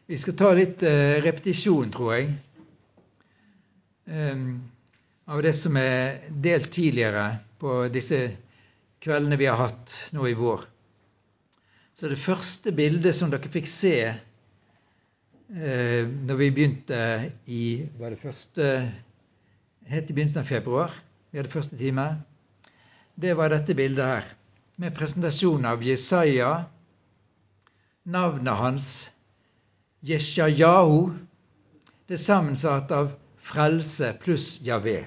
Vi skal ta litt repetisjon, tror jeg, av det som delt tidligere på disse kveldene vi har hatt nå i vår. Så det første bildet som dere fikk se når vi begynte var det første, helt i begynnelsen av februar, vi hadde første time, det var dette bildet her, med presentasjon av Jesaja, navnet hans, Jeshayahu, det sammensatt av frelse pluss Javé.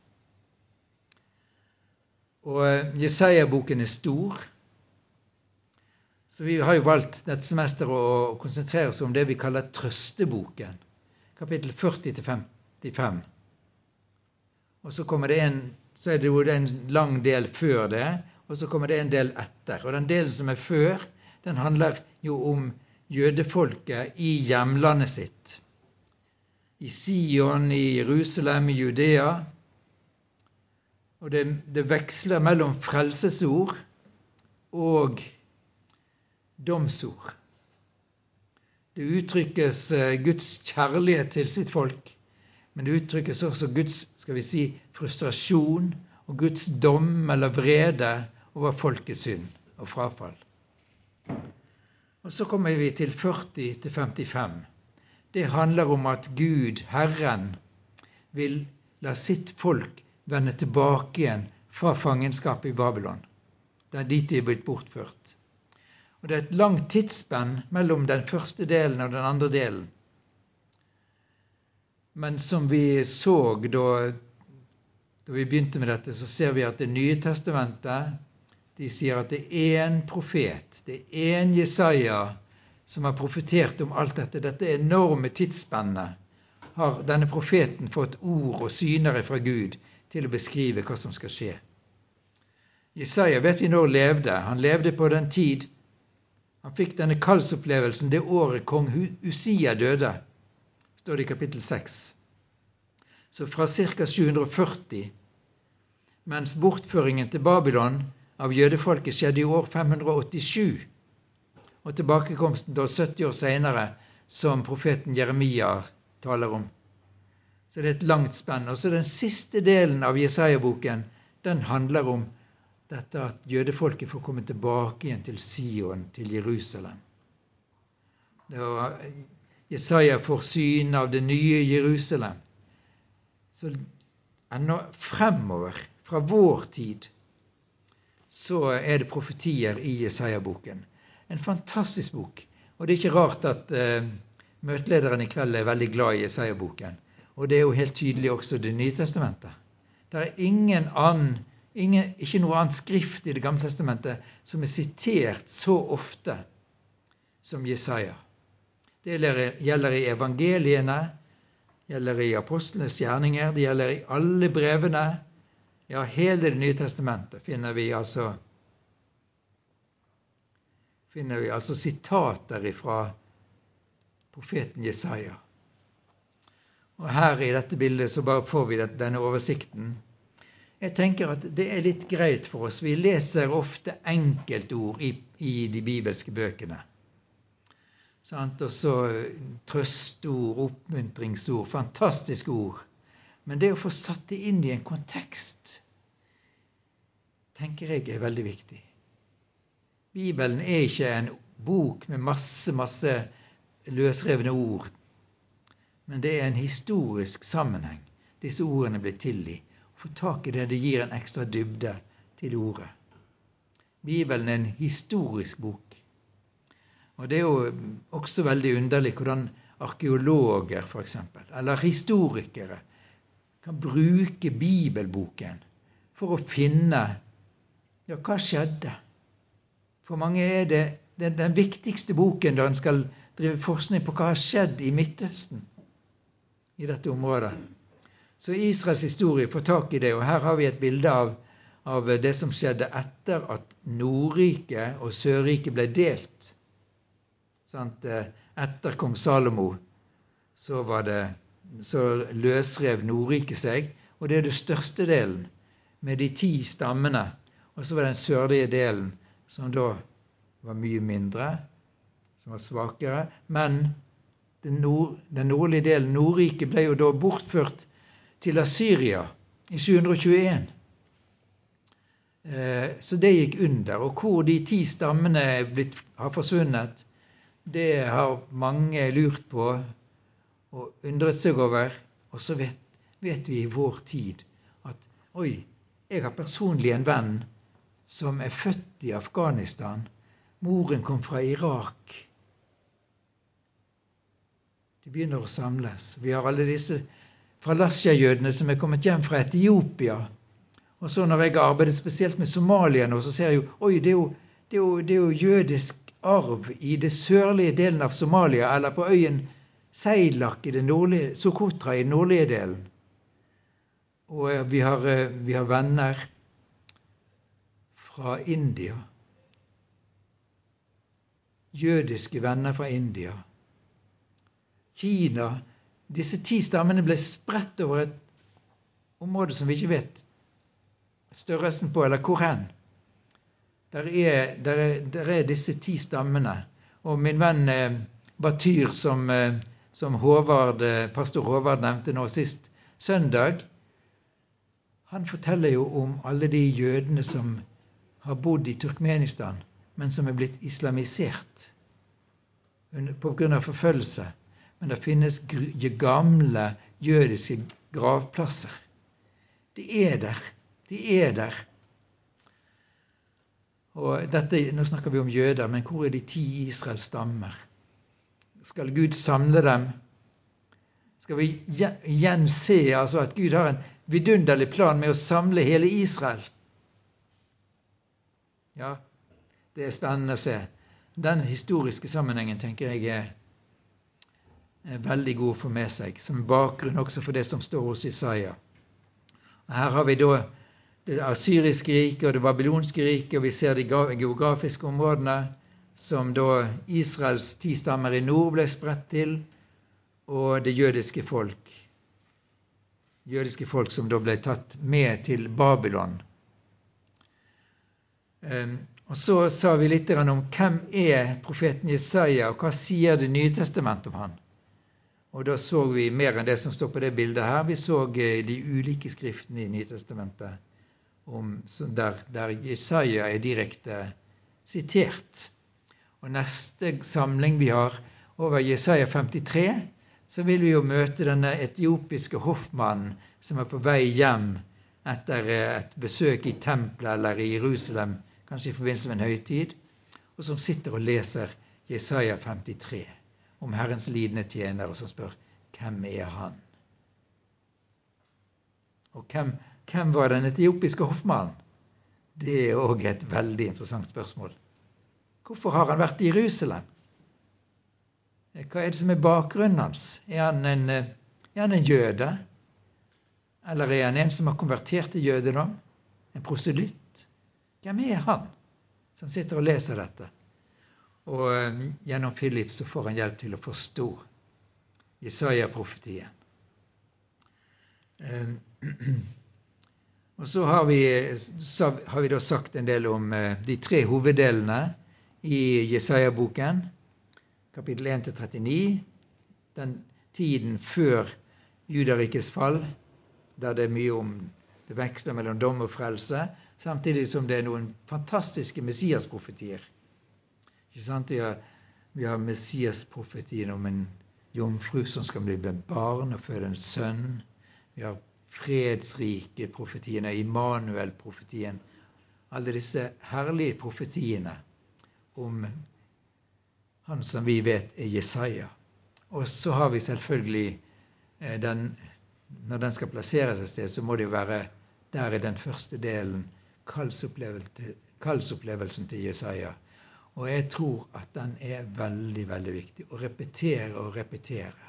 Og Jesaja-boken stor, så vi har jo valgt dette semester å konsentrere oss om det vi kaller trøsteboken, kapittel 40-55. Og så kommer så det jo en lang del før det, og så kommer det en del etter. Og den delen som før, den handler jo om jødefolket i hjemlandet sitt. I Sion, i Jerusalem, i Judea. Og det veksler mellom frelsesord og domsord. Det uttrykkes Guds kjærlighet til sitt folk, men det uttrykkes også Guds, skal vi si, frustrasjon og Guds dom eller vrede over folkets synd og frafall. Og så kommer vi til 40-55. Det handler om at Gud, Herren, vil la sitt folk vende tilbake igjen fra fangenskapet i Babylon, der dit de er blitt bortført. Og det er et langt tidsspenn mellom den første delen og den andre delen. Men som vi så da vi begynte med dette, så ser vi at Det nye testamentet, de sier at det er en profet, det er en Jesaja som har profetert om alt dette. Dette enorme tidsspennet har denne profeten fått ord og syner fra Gud til å beskrive hva som skal skje. Jesaja vet vi når levde. Han levde på den tid. Han fikk denne kallsopplevelsen det året kong Usia døde, står det i kapittel 6. Så fra ca. 740, mens bortføringen til Babylon av jødefolket skjedde i år 587, og tilbakekomsten da 70 år senere, som profeten Jeremia taler om. Så det er et langt spenn. Og så den siste delen av Jesaja-boken, den handler om dette at jødefolket får komme tilbake igjen til Sion, til Jerusalem. Jesaja får syn av det nye Jerusalem. Så ennå fremover, fra vår tid, så er det profetier i Jesaja-boken. En fantastisk bok. Og det er ikke rart at møtelederen i kveld er veldig glad i Jesaja-boken. Og det er jo helt tydelig også Det nye testamentet. Det er ikke noe annet skrift i Det gamle testamentet som er sitert så ofte som Jesaja. Det gjelder i evangeliene, gjelder i apostlenes gjerninger, det gjelder i alle brevene. Ja, hele Det nye testamentet finner vi altså sitater fra profeten Jesaja. Og her i dette bildet så bare får vi denne oversikten. Jeg tenker at det er litt greit for oss. Vi leser ofte enkeltord i de bibelske bøkene. Og så trøstord, oppmuntringsord, fantastiske ord. Men det å få satt det inn i en kontekst, tenker jeg er veldig viktig. Bibelen er ikke en bok med masse løsrevne ord, men det er en historisk sammenheng. Disse ordene blir til i. Få tak i det gir en ekstra dybde til ordet. Bibelen er en historisk bok. Og det er jo også veldig underlig hvordan arkeologer, for eksempel, eller historikere, kan bruke bibelboken for å finne, ja, hva skjedde? For mange er det den viktigste boken da en skal drive forskning på hva har skjedd i Midtøsten, i dette området. Så Israels historie får tak i det, og her har vi et bilde av det som skjedde etter at Nordriket og Sørriket ble delt. Etter kong Salomo så løsrev Nordriket seg, og det er det største delen med de 10 stammene, og så var den sørlige delen som da var mye mindre, som var svakere, men den nordlige delen, Nordriket, ble jo da bortført til Assyria i 721. Så det gikk under. Og hvor de 10 stammene har forsvunnet, det har mange lurt på og undret seg over. Og så vet vi i vår tid at jeg har personlig en venn som er født i Afghanistan. Moren kom fra Irak. De begynner å samles. Vi har alle disse Falasha-jødene som er kommet hjem fra Etiopia. Og så når jeg arbeider spesielt med Somalia nå, så ser jeg jo, det er jo jødisk arv i det sørlige delen av Somalia, eller på øyen Seilak i det nordlige, Sokotra i den nordlige delen. Og vi har venner fra India. Jødiske venner fra India. Kina. Disse 10 stammene ble spredt over et område som vi ikke vet størrelsen på, eller hvor hen. Der er disse 10 stammene. Og min venn Batyr, som pastor Håvard nevnte nå sist søndag, han forteller jo om alle de jødene som har bodd i Turkmenistan, men som er blitt islamisert på grunn av forfølgelse. Men det finnes gamle jødiske gravplasser. De er der. Og nå snakker vi om jøder, men hvor er de 10 Israels stammer? Skal Gud samle dem? Skal vi igjen se at Gud har en vidunderlig plan med å samle hele Israel? Ja, det er spennende å se. Den historiske sammenhengen tenker jeg er veldig god å få med seg, som bakgrunn også for det som står hos Jesaja. Her har vi da det assyriske riket og det babylonske riket, og vi ser de geografiske områdene som da Israels 10 stammer i nord ble spredt til, og det jødiske folk. Jødiske folk som da ble tatt med til Babylon. Og så sa vi litt om hvem er profeten Jesaja, og hva sier Det nye testamentet om han. Og da så vi mer enn det som står på det bildet her. Vi så de ulike skriftene i Nytestamentet, der Jesaja er direkte sitert. Og neste samling vi har over Jesaja 53, så vil vi jo møte denne etiopiske hoffmannen som er på vei hjem etter et besøk i tempelet eller i Jerusalem, kanskje i forbindelse med en høytid, og som sitter og leser Jesaja 53 om Herrens lidende tjener, og som spør, hvem er han? Og hvem var den etiopiske hoffmannen? Det er også et veldig interessant spørsmål. Hvorfor har han vært i Jerusalem? Hva er det som er bakgrunnen hans? Er han en jøde? Eller er han en som har konvertert til jødedom? En proselytt? Hvem er han som sitter og leser dette? Og gjennom Philip så får han hjelp til å forstå Jesaja-profetien. Og så har vi da sagt en del om de 3 hoveddelene i Jesaja-boken, kapittel 1-39, den tiden før Judarikes fall, der det er mye om det veksler mellom dom og frelse, samtidig som det er noen fantastiske messiasprofetier. Ikke sant? Vi har messiasprofetien om en jomfru som skal bli med barn og føde en sønn. Vi har fredsrike profetiene, Immanuel-profetien. Alle disse herlige profetiene om han som vi vet er Jesaja. Og så har vi selvfølgelig når den skal plasseres et sted, så må det jo være der i den første delen, kallsopplevelsen til Jesaja. Og jeg tror at den er veldig, veldig viktig. Å repetere og repetere.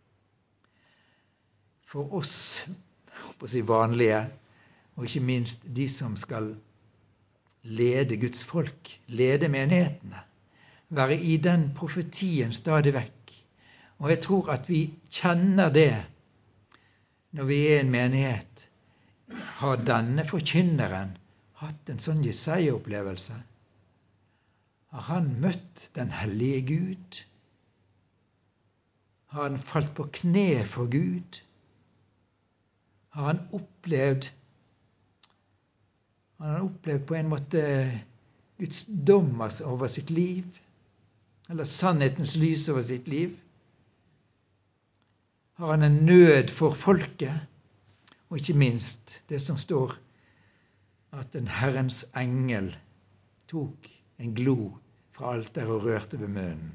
For oss, vanlige, og ikke minst de som skal lede Guds folk, lede menighetene, være i den profetien stadig vekk. Og jeg tror at vi kjenner det når vi er i en menighet. Har denne forkynneren hatt en sånn Jesaja-opplevelse? Har han møtt den hellige Gud? Har han falt på kne for Gud? Har han opplevd på en måte Guds dom over sitt liv? Eller sannhetens lys over sitt liv? Har han en nød for folket? Og ikke minst det som står, at en Herrens engel tok en glo fra alteret og rørte ved munnen.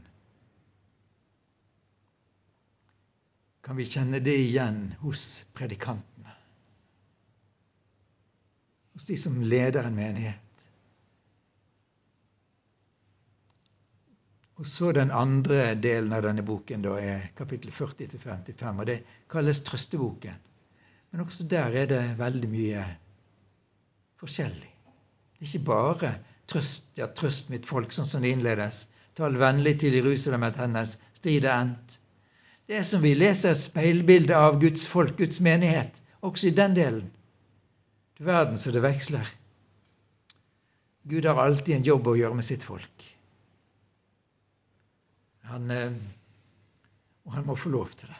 Kan vi kjenne det igjen hos predikantene? Hos de som leder en menighet? Og så den andre delen av denne boken da er kapittel 40-55, og det kalles trøsteboken. Men også der er det veldig mye forskjellig. Det er ikke bare trøst mitt folk, sånn som det innledes. Tal vennlig til Jerusalem at hennes strid er endt. Det er som vi leser et speilbilde av Guds folk, Guds menighet, også i den delen. Du verden så det veksler. Gud har alltid en jobb å gjøre med sitt folk. Og han må få lov til det.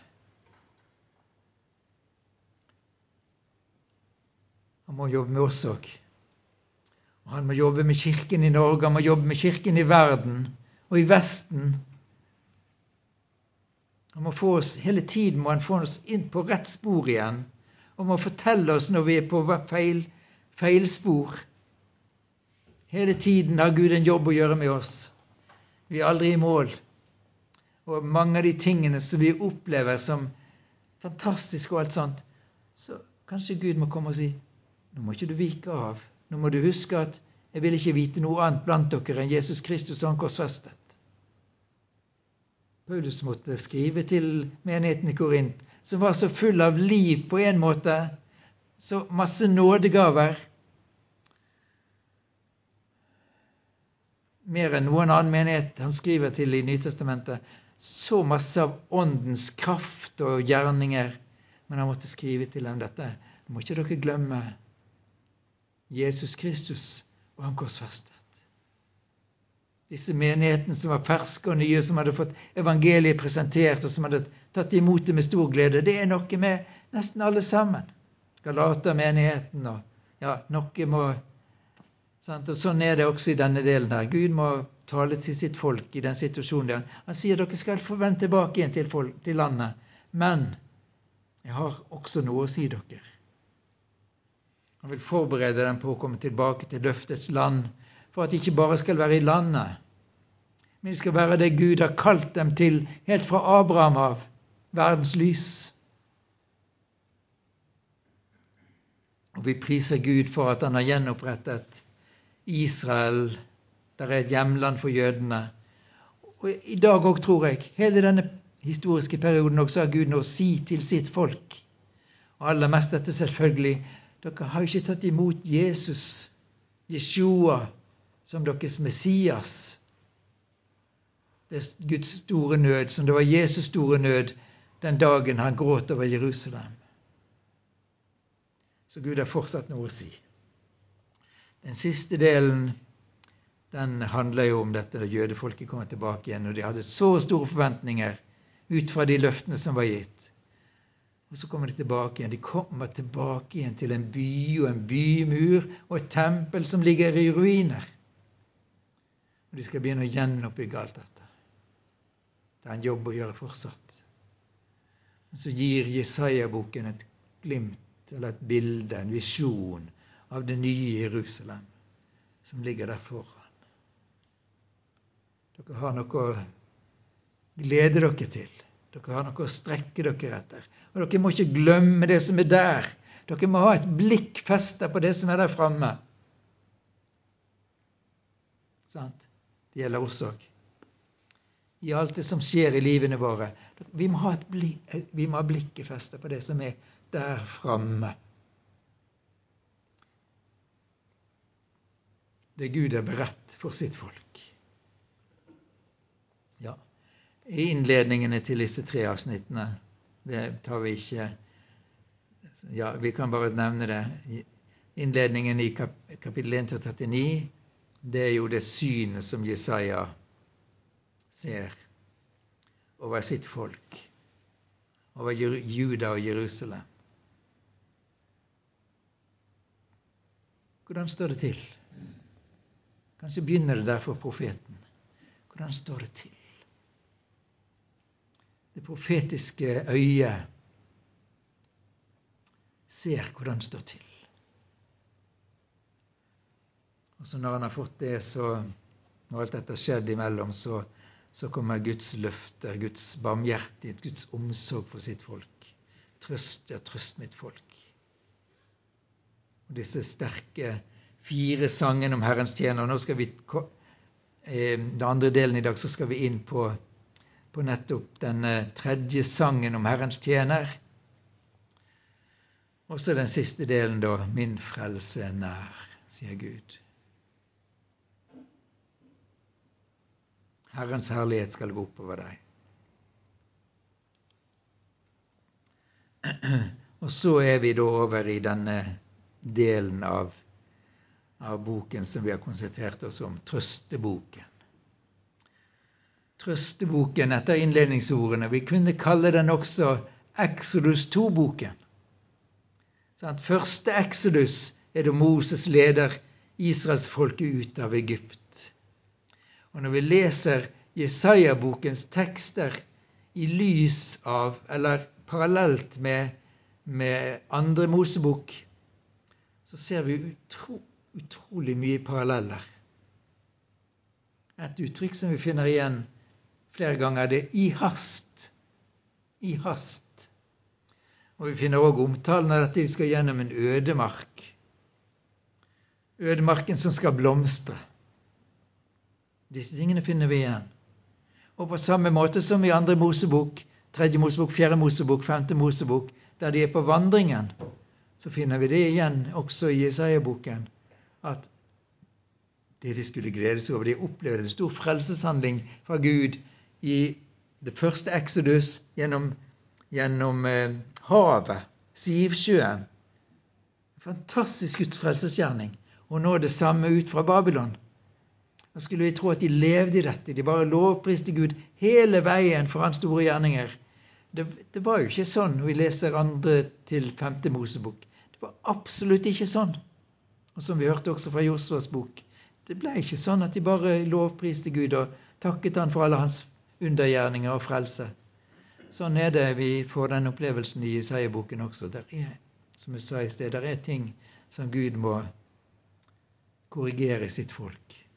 Han må jobbe med oss også. Og han må jobbe med kirken i Norge, han må jobbe med kirken i verden og i Vesten. Han må få oss, hele tiden må han få oss inn på rett spor igjen, og må fortelle oss når vi er på feilspor. Hele tiden har Gud en jobb å gjøre med oss. Vi er aldri i mål. Og mange av de tingene som vi opplever som fantastiske og alt sånt, så kanskje Gud må komme og si, nå må ikke du vike av. Nå må du huske at jeg vil ikke vite noe annet blant dere enn Jesus Kristus og han korsfestet. Paulus måtte skrive til menigheten i Korint, som var så full av liv på en måte, så masse nådegaver. Mer enn noen annen menighet han skriver til i Nytestamentet, så masse av åndens kraft og gjerninger. Men han måtte skrive til dem dette. Nå må ikke dere glemme Jesus Kristus og han korsfestet. Disse menighetene som var ferske og nye, som hadde fått evangeliet presentert, og som hadde tatt imot det med stor glede, det er noe med nesten alle sammen. Galater-menigheten og noe må... Sant? Og sånn er det også i denne delen her. Gud må tale til sitt folk i den situasjonen der. Han sier dere skal få vende tilbake igjen til landet, men jeg har også noe å si dere. Han vil forberede dem på å komme tilbake til løftets land, for at de ikke bare skal være i landet, men de skal være det Gud har kalt dem til helt fra Abraham av, verdens lys. Og vi priser Gud for at han har gjenopprettet Israel, der er et hjemland for jødene. Og i dag også, tror jeg, hele denne historiske perioden også har Gud noe å si til sitt folk. Og aller mest dette selvfølgelig, dere har jo ikke tatt imot Jesus, Jeshua, som deres Messias. Det er Guds store nød, som det var Jesus store nød den dagen han gråt over Jerusalem. Så Gud har fortsatt noe å si. Den siste delen, den handler jo om dette da jødefolket kommer tilbake igjen, og de hadde så store forventninger ut fra de løftene som var gitt. Og så kommer de tilbake igjen. De kommer tilbake igjen til en by og en bymur og et tempel som ligger i ruiner. Og de skal begynne å gjenoppbygge alt dette. Det er en jobb å gjøre fortsatt. Men så gir Jesaja-boken et glimt, eller et bilde, en visjon av det nye Jerusalem som ligger der foran. Dere har noe å glede dere til. Dere har noe å strekke dere etter. Og dere må ikke glemme det som er der. Dere må ha et blikk festet på det som er der fremme. Sant? Det gjelder oss også. I alt det som skjer i livene våre. Vi må ha blikket festet på det som er der fremme. Det Gud er beredt for sitt folk. Ja. I innledningene til disse 3 avsnittene, det tar vi ikke, vi kan bare nevne det. Innledningen i kapittel 1-39, det er jo det synet som Jesaja ser over sitt folk. over Juda og Jerusalem. Hvordan står det til? Kanskje begynner det der for profeten. Hvordan står det til? Det profetiske øyet ser hvordan det står til. Og så når han har fått det, så når alt dette har skjedd imellom, så kommer Guds løfter, Guds barmhjertighet, Guds omsorg for sitt folk. Trøst, ja, trøst mitt folk. Og disse sterke 4 sangene om Herrens tjener. Nå skal vi, den andre delen i dag, så skal vi inn på nettopp den 3. sangen om Herrens tjener. Og så den siste delen da, min frelse nær, sier Gud. Herrens herlighet skal gå oppover deg. Og så vi da over i denne delen av boken som vi har konsentrert oss om, trøsteboken. Trøsteboken etter innledningsordene. Vi kunne kalle den også Exodus 2-boken. Første Exodus da Moses leder Israels folke ut av Egypt. Og når vi leser Jesaja-bokens tekster i lys av, eller parallelt med andre Mosebok, så ser vi utrolig mye paralleller. Et uttrykk som vi finner igjen flere ganger, det i hast. I hast. Og vi finner også omtalen av dette vi skal gjennom en ødemark. Ødemarken som skal blomstre. Disse tingene finner vi igjen. Og på samme måte som i andre Mosebok, 3. Mosebok, 4. Mosebok, 5. Mosebok, der de på vandringen, så finner vi det igjen også i Jesaja-boken, at de skulle glede seg over. De opplevde en stor frelseshandling fra Gud i det første Exodus gjennom havet, Sivsjøen. Fantastisk Guds frelsesgjerning. Og nå det samme ut fra Babylon. Da skulle vi tro at de levde i dette. De bare lovpriste Gud hele veien for hans store gjerninger. Det var jo ikke sånn når vi leser 2. til 5. Mosebok. Det var absolutt ikke sånn. Og som vi hørte også fra Josuas bok, det ble ikke sånn at de bare lovpriste Gud og takket han for alle hans undergjerninger og frelse. Sånn det vi får den opplevelsen i Jesaja-boken også. Der som jeg sa i sted, der ting som Gud må korrigere sitt folk.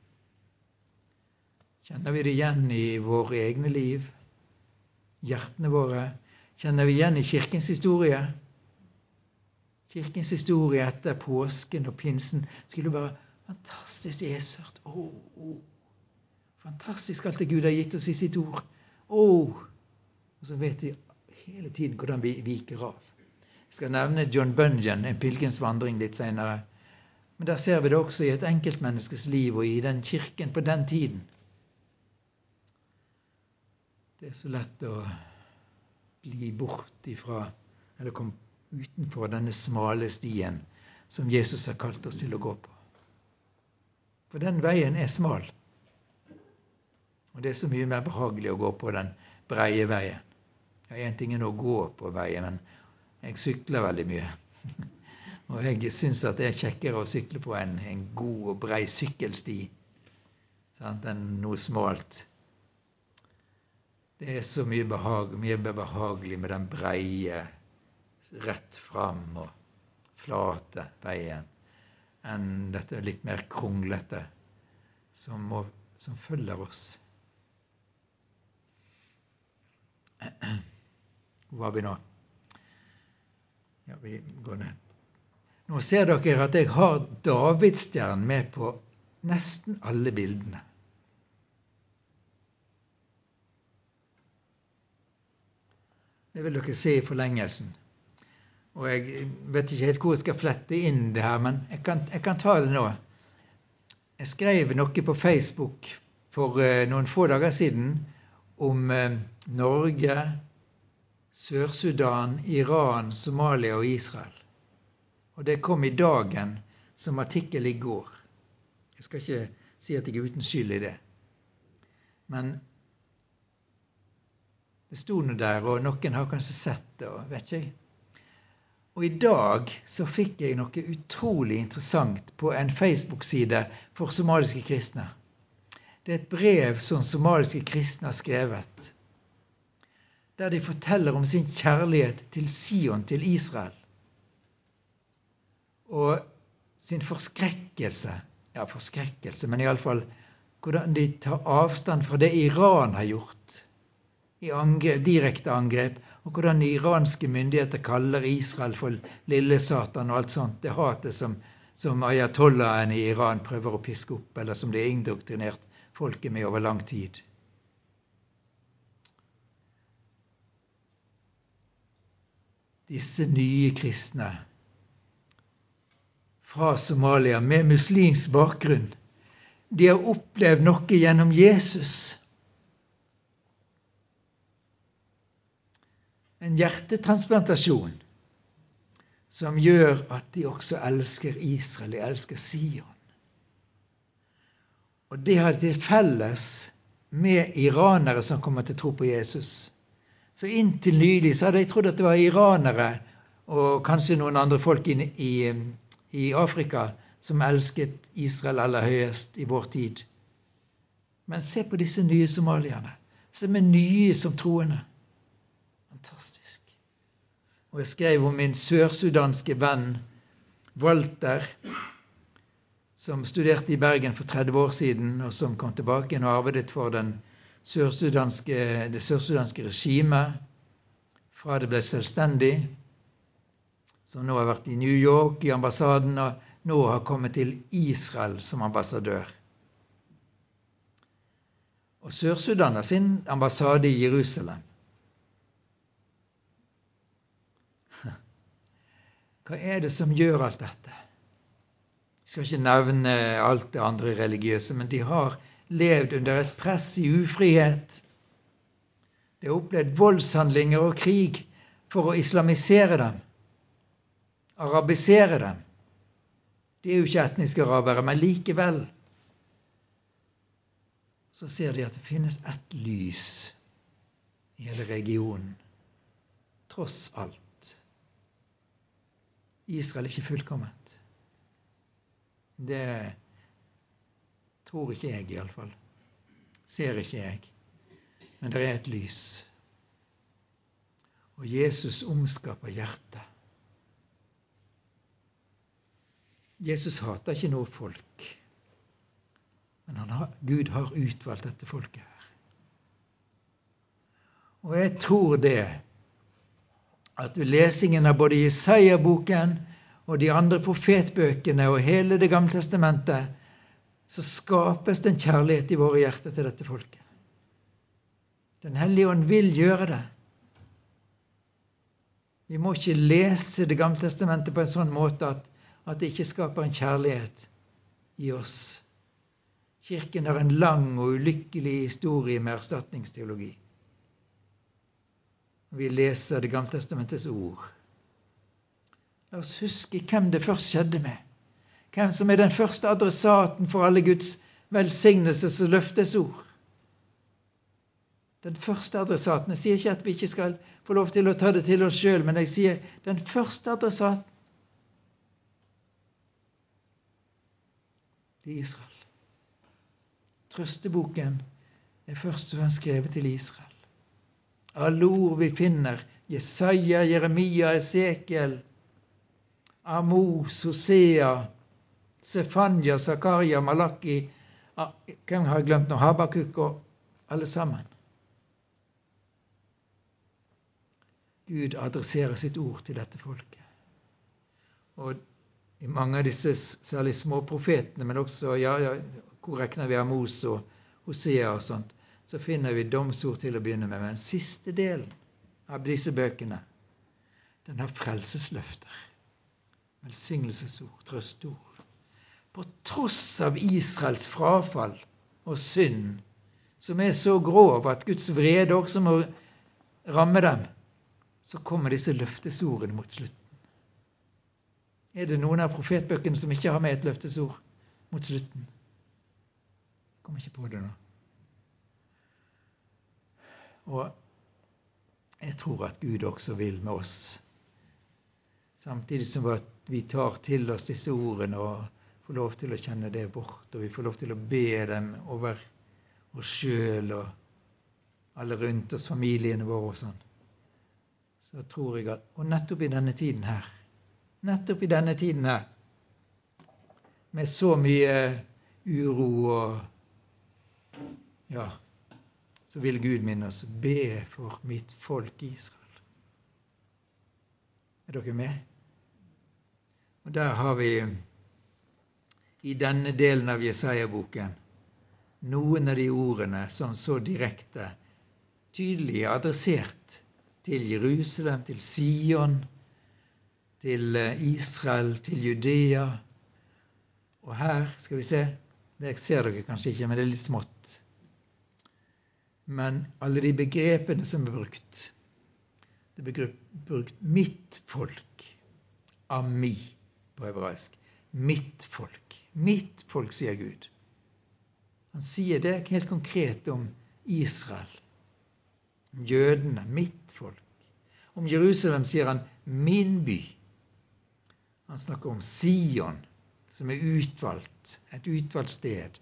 Kjenner vi det igjen i våre egne liv, hjertene våre? Kjenner vi igjen i kirkens historie? Kirkens historie etter påsken og pinsen skulle være fantastisk Jesus. Fantastisk alt det Gud har gitt oss i sitt ord. Og så vet vi hele tiden hvordan vi viker av. Jeg skal nevne John Bunyan, en pilgrimsvandring litt senere. Men der ser vi det også i et enkeltmenneskes liv og i den kirken på den tiden. Det så lett å bli bort ifra, eller komme utenfor denne smale stien som Jesus har kalt oss til å gå på. For den veien smal. Og det så mye mer behagelig å gå på den breie veien. Ja, en ting å gå på veien, men jeg sykler veldig mye. Og jeg synes at det kjekkere å sykle på en god og brei sykkelsti, enn noe smalt. Det så mye behagelig med den breie, rett fram og flate veien, enn dette litt mer kronglete som følger oss. Hvor var vi nå? Ja, vi går ned. Nå ser dere at jeg har Davidstjernen med på nesten alle bildene. Det vil dere se i forlengelsen. Og jeg vet ikke helt hvor jeg skal flette inn det her, men jeg kan ta det nå. Jeg skrev noe på Facebook for noen få dager siden om Norge, Sør-Sudan, Iran, Somalia og Israel. Og det kom i Dagen som artikkel i går. Jeg skal ikke si at jeg uten skyld i det. Men Det sto noe der, og noen har kanskje sett det, og vet ikke jeg. Og i dag så fikk jeg noe utrolig interessant på en Facebook-side for somaliske kristne. Det er et brev som somaliske kristne har skrevet, der de forteller om sin kjærlighet til Sion, til Israel, og sin forskrekkelse, men i alle fall hvordan de tar avstand fra det Iran har gjort, i direkte angrep, og hvordan de iranske myndigheter kaller Israel for lille Satan og alt sånt. Det hatet som ayatollahen i Iran prøver å piske opp, eller som de har indoktrinert folket med over lang tid. Disse nye kristne fra Somalia med muslimsk bakgrunn, de har opplevd noe gjennom Jesus. En hjertetransplantasjon som gjør at de også elsker Israel, de elsker Sion. Og det har de felles med iranere som kommer til tro på Jesus. Så inntil nylig så hadde jeg trodd at det var iranere og kanskje noen andre folk i Afrika som elsket Israel aller høyest i vår tid. Men se på disse nye somalierne, som er nye som troende. Fantastisk. Og jeg skrev om min sørsudanske venn Walter, som studerte i Bergen for 30 år siden, og som kom tilbake og arbeidet for det sørsudanske regimet fra det ble selvstendig, som nå har vært i New York i ambassaden, og nå har kommet til Israel som ambassadør. Og Sør-Sudan har sin ambassade i Jerusalem. Hva er det som gjør alt dette? Jeg skal ikke nevne alt det andre religiøse, men de har levd under et press i ufrihet. De har opplevd voldshandlinger og krig for å islamisere dem, arabisere dem. De er jo ikke etniske arabere, men likevel så ser de at det finnes ett lys i hele regionen, tross alt. Israel er ikke fullkomment. Det tror ikke jeg i alle fall. Ser ikke jeg. Men det er et lys. Og Jesus omskaper hjertet. Jesus hater ikke noe folk. Men Gud har utvalgt dette folket her. Og jeg tror det, at ved lesingen av både Jesaja-boken og de andre profetbøkene og hele det gamle testamentet, så skapes det en kjærlighet i våre hjerter til dette folket. Den hellige ånd vil gjøre det. Vi må ikke lese det gamle testamentet på en sånn måte at det ikke skaper en kjærlighet i oss. Kirken har en lang og ulykkelig historie med erstatningsteologi. Vi leser det gamle testamentets ord. La oss huske hvem det først skjedde med. Hvem som er den første adressaten for alle Guds velsignelses- og løftesord. Den første adressaten. Jeg sier ikke at vi ikke skal få lov til å ta det til oss selv, men jeg sier den første adressaten til Israel. Trøsteboken er først og fremst skrevet til Israel. Alle ord vi finner, Jesaja, Jeremia, Esekiel, Amos, Hosea, Sefania, Zakaria, Malaki, hvem har jeg glemt nå? Habakuk og alle sammen. Gud adresserer sitt ord til dette folket. Og i mange av disse særlig små profetene, men også, hvor regner vi Amos og Hosea og sånt, så finner vi domsord til å begynne med. Men siste delen av disse bøkene, den har frelsesløfter, velsignelsesord, trøstord. På tross av Israels frafall og synd, som er så grov at Guds vrede også må ramme dem, så kommer disse løftesordene mot slutten. Er det noen av profetbøkene som ikke har med et løftesord mot slutten? Jeg kommer ikke på det nå. Og Jeg tror at Gud også vil med oss. Samtidig som at vi tar til oss disse ordene og får lov til å kjenne det bort, og vi får lov til å be dem over oss selv og alle rundt oss, familiene våre og sånn. Så tror jeg at, og nettopp i denne tiden her, med så mye uro og ja, så vil Gud minne oss, be for mitt folk Israel. Er dere med? Og der har vi i denne delen av Jesaja-boken noen av de ordene som så direkte, tydelig er adressert til Jerusalem, til Sion, til Israel, til Judea. Og her skal vi se, det ser dere kanskje ikke, men det er litt smått. Men alle de begrepene som er brukt, det er brukt mitt folk, ami på hebraisk. Mitt folk, sier Gud. Han sier det helt konkret om Israel, om jødene, mitt folk. Om Jerusalem sier han min by. Han snakker om Sion, som er utvalgt, et utvalgt sted.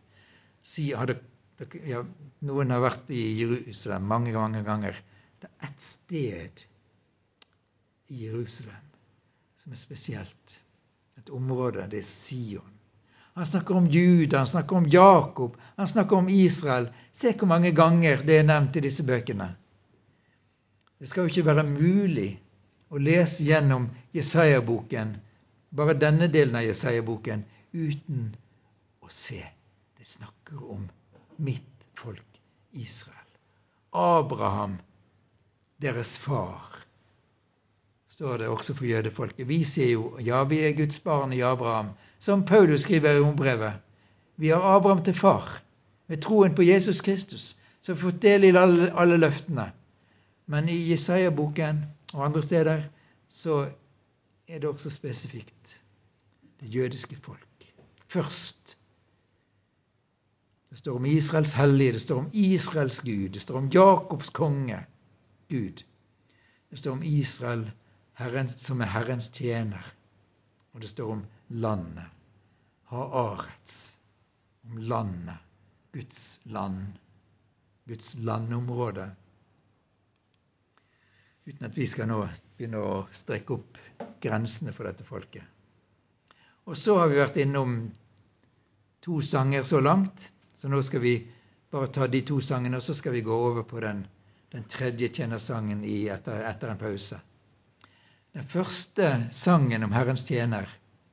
Noen har vært i Jerusalem mange ganger. Det er et sted i Jerusalem som er spesielt. Et område, det er Sion. Han snakker om Juda, han snakker om Jakob, han snakker om Israel. Se hvor mange ganger det er nevnt i disse bøkene. Det skal jo ikke være mulig å lese gjennom Jesaja-boken, bare denne delen av Jesaja-boken, uten å se. Det snakker om mitt folk Israel. Abraham, deres far, står det også for jødefolket. Vi sier jo, ja, vi er Guds barn i Abraham, som Paulus skriver i Rombrevet. Vi har Abraham til far, ved troen på Jesus Kristus, som har fått del i alle løftene. Men i Jesaja-boken og andre steder, så er det også spesifikt det jødiske folk. Først. Det står om Israels hellige, det står om Israels Gud, det står om Jakobs konge, Gud. Det står om Israel, Herren, som er Herrens tjener. Og det står om landet, Haaretz, om landet, Guds land, Guds landområde. Uten at vi skal nå begynne å strekke opp grensene for dette folket. Og så har vi vært innom 2 sanger så langt, så nå skal vi bare ta de 2 sangene, og så skal vi gå over på den tredje tjenersangen etter en pause. Den første sangen om Herrens tjener,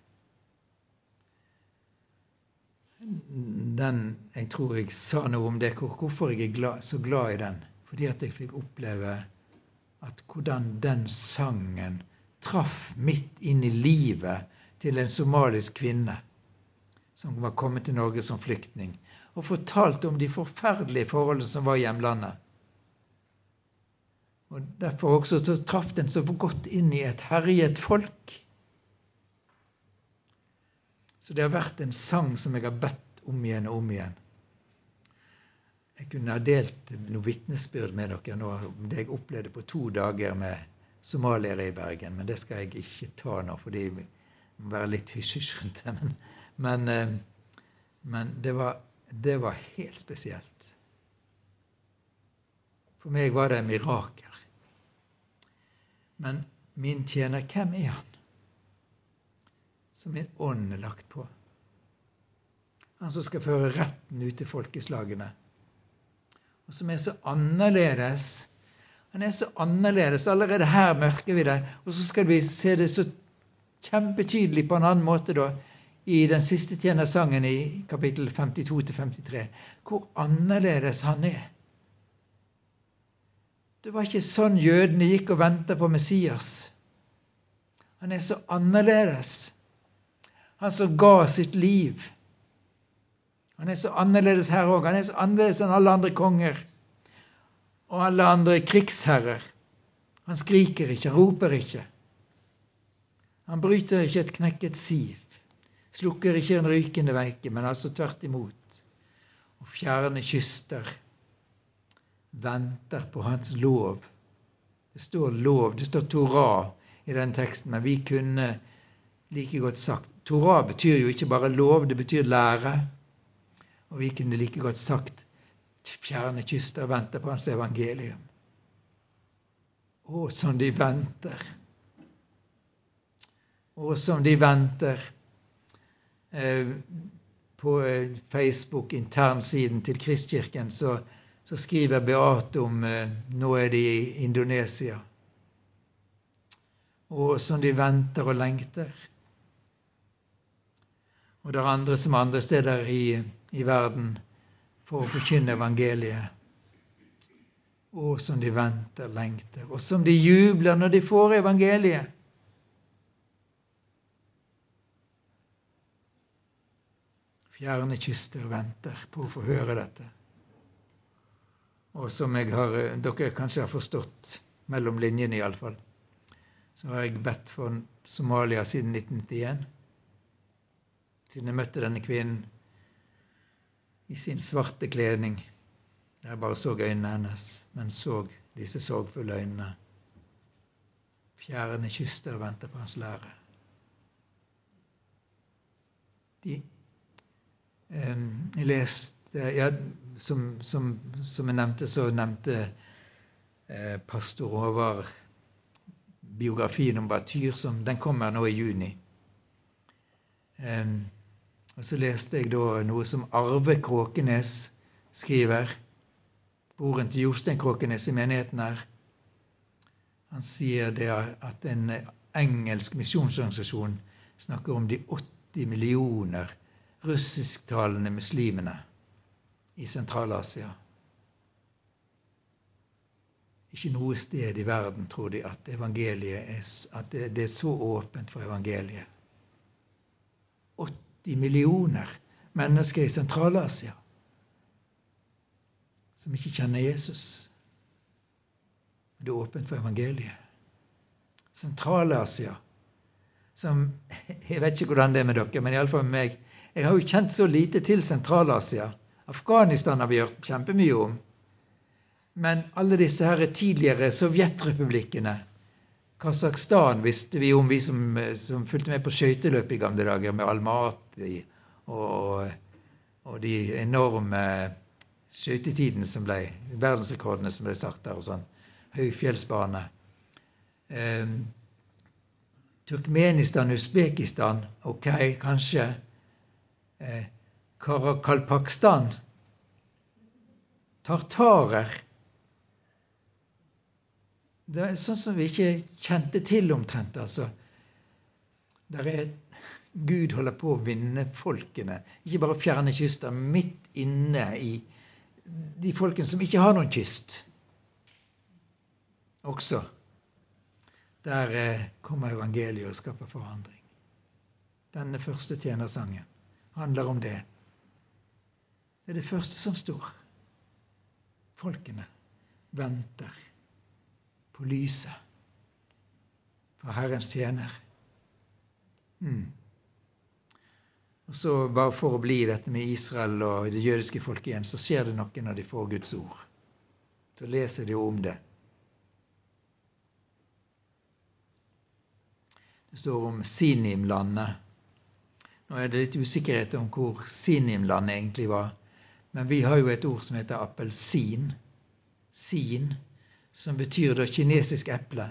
jeg tror jeg sa noe om det, hvorfor jeg er så glad i den. Fordi at jeg fikk oppleve at hvordan den sangen traff midt inn i livet til en somalisk kvinne som var kommet til Norge som flyktning, og fortalte om de forferdelige forholdene som var i hjemlandet. Og derfor også så traff den så godt inn i et herjet folk. Så det har vært en sang som jeg har bedt om igjen og om igjen. Jeg kunne ha delt noe vitnesbyrd med dere nå om det jeg opplevde på 2 dager med somaliere i Bergen, men det skal jeg ikke ta nå, fordi det må være litt hysj rundt det. Men det var helt spesielt. For meg var det en mirakel. Men min tjener, hvem er han? Som min ånd er lagt på. Han som skal føre retten ut til folkeslagene. Og som er så annerledes. Han er så annerledes. Allerede her merker vi det. Og så skal vi se det så kjempetydelig på en annen måte da, i den siste tjenersangen i kapittel 52-53. Hvor annerledes han er. Det var ikke sånn jødene gikk og ventet på Messias. Han er så annerledes. Han som ga sitt liv. Han er så annerledes her også. Han er så annerledes enn alle andre konger og alle andre krigsherrer. Han skriker ikke, han roper ikke. Han bryter ikke et knekket siv. Slukker ikke en rykende veike, men altså tvert imot. Og fjerne kyster venter på hans lov Det står lov, det står Torah i den teksten, men vi kunne like godt sagt. Torah betyr jo ikke bare lov, det betyr lære. Og vi kunne like godt sagt fjerne kyster venter på hans evangelium. Å, som de venter. Og som de venter. På Facebook, internsiden til Kristkirken, så skriver Beate om nå er de i Indonesia. Og som de venter og lengter. Og det er andre som andre steder i verden for å forkynne evangeliet. Og som de venter, lengter. Og som de jubler når de får evangeliet. Fjerne kyster venter på å få høre dette. Og som dere kanskje har forstått, mellom linjene i alle fall, så har jeg bedt for Somalia siden 1991. Siden jeg møtte denne kvinnen i sin svarte kledning. Jeg bare så øynene hennes, men så disse sorgfulle øynene. Fjerne kyster venter på hans lære. Jeg leste, som jeg nevnte, så nevnte pastor Håvard biografien om Batyr, den kommer nå i juni. Og så leste jeg da noe som Arve Kråkenes skriver, broren til Jostein Kråkenes i menigheten her. Han sier det at en engelsk misjonsorganisasjon snakker om de 80 millioner russisktalende muslimene i Sentral-Asia. Ikke noe sted i verden tror de at evangeliet at det er så åpent for evangeliet. 80 millioner mennesker i Sentral-Asia som ikke kjenner Jesus. Det er åpent for evangeliet. Sentral-Asia, som, jeg vet ikke hvordan det er med dere, men i alle fall med meg, jeg har jo kjent så lite til Sentral-Asia. Afghanistan har vi hørt kjempemye om. Men alle disse her tidligere sovjetrepublikkene, Kazakhstan visste vi om, vi som fulgte med på skøyteløp i gamle dager, med Almaty og de enorme skøytetidene som ble, verdensrekordene som ble sagt der og sånn, høyfjellsbane. Turkmenistan, Uzbekistan, ok, kanskje. Karakalpakstan, tartarer. Det er sånn som vi ikke kjente til omtrent, altså. Gud holder på å vinne folkene, ikke bare fjerne kyster, midt inne i de folkene som ikke har noen kyst. Også. Der kommer evangeliet og skaper forandring. Denne første tjenersangen handler om det. Det er det første som står. Folkene venter på lyset fra Herrens tjener. Og så bare for å bli dette med Israel og det jødiske folket igjen, så skjer det noe når de får Guds ord. Så leser de om det. Det står om Sinim-landet. Nå er det litt usikkerhet om hvor Sinim-landet egentlig var. Men vi har jo et ord som heter appelsin. Sin, som betyr da kinesisk eple.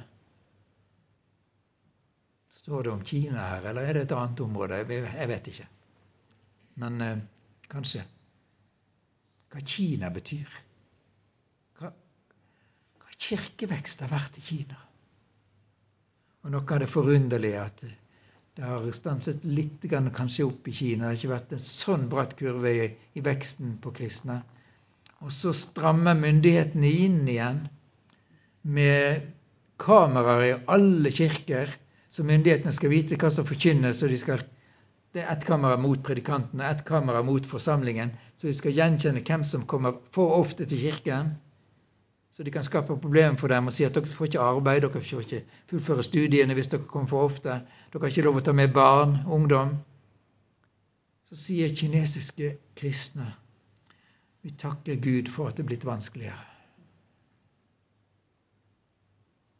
Står det om Kina her, eller er det et annet område? Jeg vet ikke. Men kanskje. Hva Kina betyr. Hva kirkevekst har vært i Kina. Og noe av det forunderlige at det har stanset litt kanskje opp i Kina. Det har ikke vært en sånn bratt kurve i veksten på kristne. Og så strammer myndighetene inn igjen med kameraer i alle kirker, så myndighetene skal vite hva som forkynnes, og det er ett kamera mot predikanten og ett kamera mot forsamlingen, så de skal gjenkjenne hvem som kommer for ofte til kirken. Så de kan skape problemer for dem og si at dere får ikke arbeid, dere får ikke fullføre studiene hvis dere kommer for ofte, dere har ikke lov å ta med barn, ungdom. Så sier kinesiske kristne, vi takker Gud for at det er blitt vanskeligere.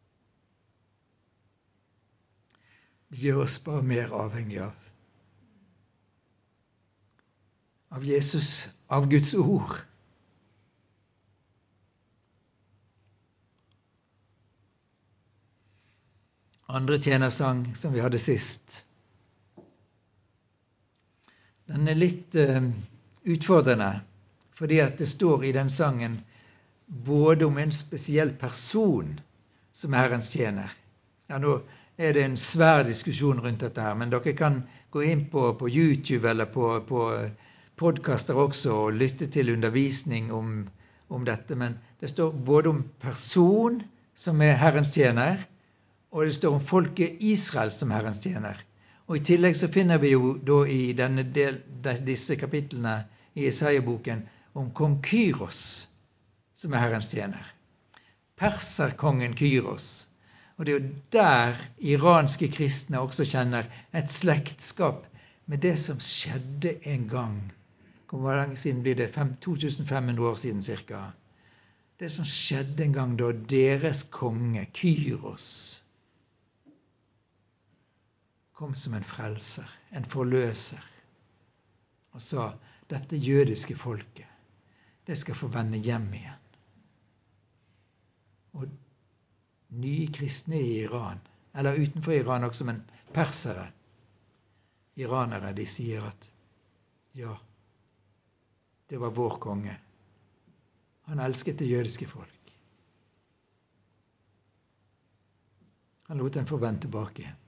Det gjør oss bare mer avhengig av Jesus, av Guds ord. Andre tjenersang som vi hadde sist, den litt utfordrende, fordi at det står i den sangen både om en spesiell person som Herrens tjener. Ja, nå er det en svær diskusjon rundt dette her, men dere kan gå inn på YouTube eller på podcaster også og lytte til undervisning om dette. Men det står både om person som Herrens tjener, og det står om folket Israel som Herrens tjener. Og i tillegg så finner vi jo da i disse kapitlene i Jesaja-boken om kong Kyros som Herrens tjener. Perserkongen Kyros. Og det er jo der iranske kristne også kjenner et slektskap med det som skjedde en gang. Hvor lenge siden blir det? 2500 år siden cirka. Det som skjedde en gang da deres konge, Kyros, kom som en frelser, en forløser, og sa, dette jødiske folket, det skal få vende hjem igjen. Og nye kristne i Iran, eller utenfor Iran også, men persere, iranere, de sier at, ja, det var vår konge. Han elsket det jødiske folk. Han lot dem få vende tilbake igjen.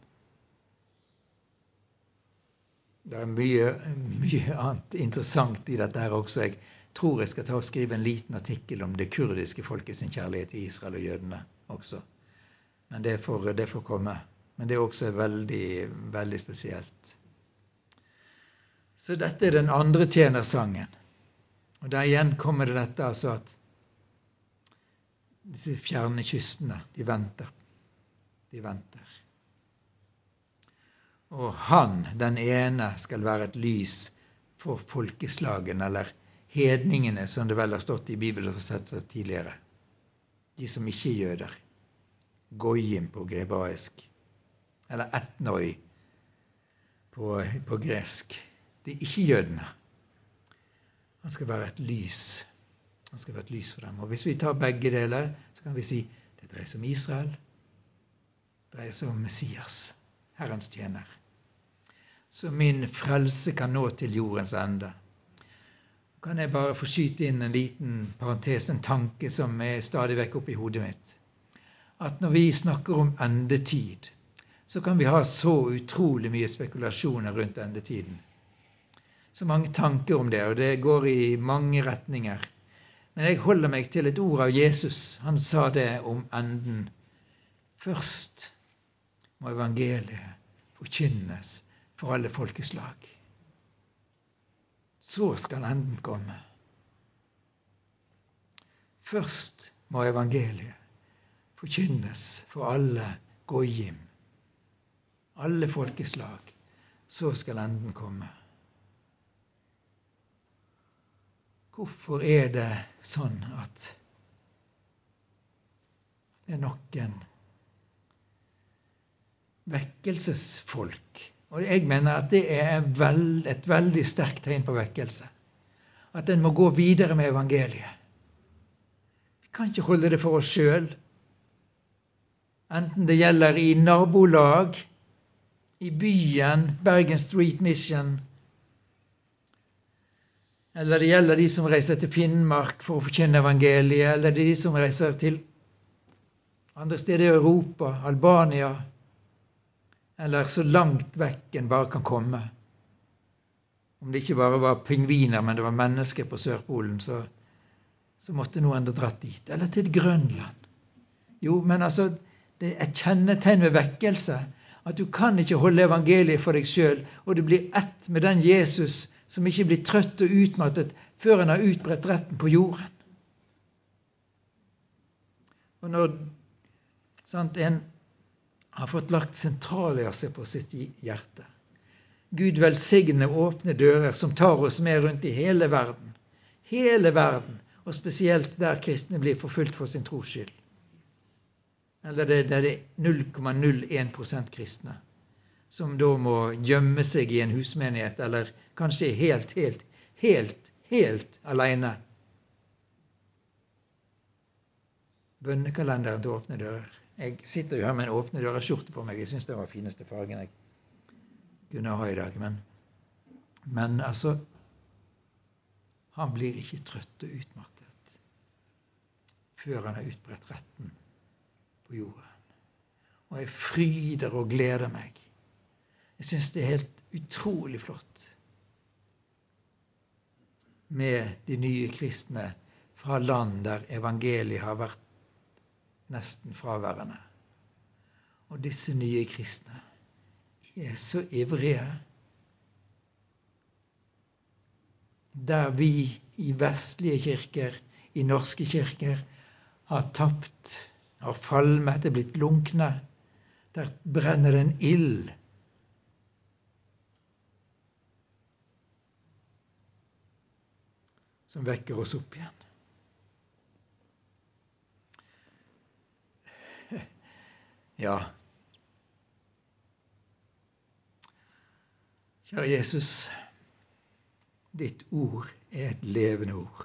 Det er mye annet interessant i dette her også. Jeg tror jeg skal ta og skrive en liten artikkel om det kurdiske folket sin kjærlighet til Israel og jødene også. Men det får komme. Men det er også veldig, veldig spesielt. Så dette er den andre tjenersangen. Og der igjen kommer det dette altså at disse fjerne kystene, de venter. De venter. Og han, den ene, skal være et lys for folkeslagen, eller hedningene, som det vel har stått i Bibelen og sett seg tidligere. De som ikke er jøder. Goyim på grebaisk. Eller etnoi på gresk. De ikke jødene. Han skal være et lys. Han skal være et lys for dem. Og hvis vi tar begge deler, så kan vi si det dreier seg om Israel. Det dreier seg om Messias, Herrens tjener. Så min frelse kan nå til jordens ende. Kan jeg bare få skyte inn en liten parentes, en tanke som er stadig vekk oppe i hodet mitt. At når vi snakker om endetid, så kan vi ha så utrolig mye spekulasjoner rundt endetiden. Så mange tanker om det, og det går i mange retninger. Men jeg holder meg til et ord av Jesus. Han sa det om enden. Først må evangeliet forkynnes for alle folkeslag. Så skal enden komme. Først må evangeliet forkynnes for alle goyim, alle folkeslag. Så skal enden komme. Hvorfor er det sånn at det er noen vekkelsesfolk? Og jeg mener at det er et veldig sterkt tegn på vekkelse. At en må gå videre med evangeliet. Vi kan ikke holde det for oss selv. Enten det gjelder i nabolag, i byen, Bergen Street Mission, eller det gjelder de som reiser til Finnmark for å forkynne evangeliet, eller de som reiser til andre steder i Europa, Albania, eller så langt vekk en bare kan komme. Om det ikke bare var pingviner, men det var mennesker på Sørpolen, så måtte noen ha dratt dit. Eller til Grønland. Jo, men altså, det er et kjennetegn ved vekkelse, at du kan ikke holde evangeliet for deg selv, og du blir ett med den Jesus som ikke blir trøtt og utmattet før han har utbredt retten på jorden. Og når en har fått lagt Sentral-Asia på sitt hjerte. Gud velsigne åpne dører som tar oss med rundt i hele verden. Hele verden, og spesielt der kristne blir forfulgt for sin tros skyld. Eller det er 0,01% kristne. som da må gjemme seg i en husmenighet, eller kanskje helt alene. Bønnekalenderen til Åpne dører. Jeg sitter jo her med en Åpne dører-skjorte på meg. Jeg synes det var fineste fargen jeg kunne ha i dag. Men altså, han blir ikke trøtt og utmattet før han har utbredt retten på jorden. Og jeg fryder og gleder meg. Jeg synes det er helt utrolig flott med de nye kristne fra land der evangeliet har vært nesten fraværende. Og disse nye kristne er så ivrige. Der vi i vestlige kirker, i norske kirker, har tapt, har falmet, er blitt lunkne, der brenner en ild. Som vekker oss opp igjen. Ja. Kjære Jesus, ditt ord er et levende ord.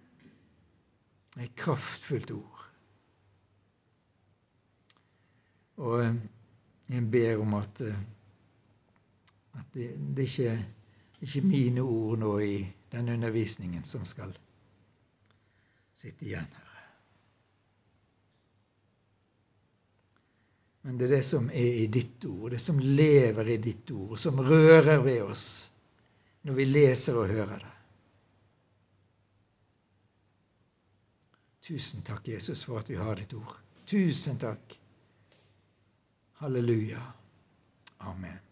Et kraftfullt ord. Og jeg ber om at det ikke mine ord nå i den undervisningen som skal sitte igjen her. Men det er det som er i ditt ord, det som lever i ditt ord, som rører ved oss når vi leser og hører det. Tusen takk, Jesus, for at vi har ditt ord. Tusen takk. Halleluja. Amen.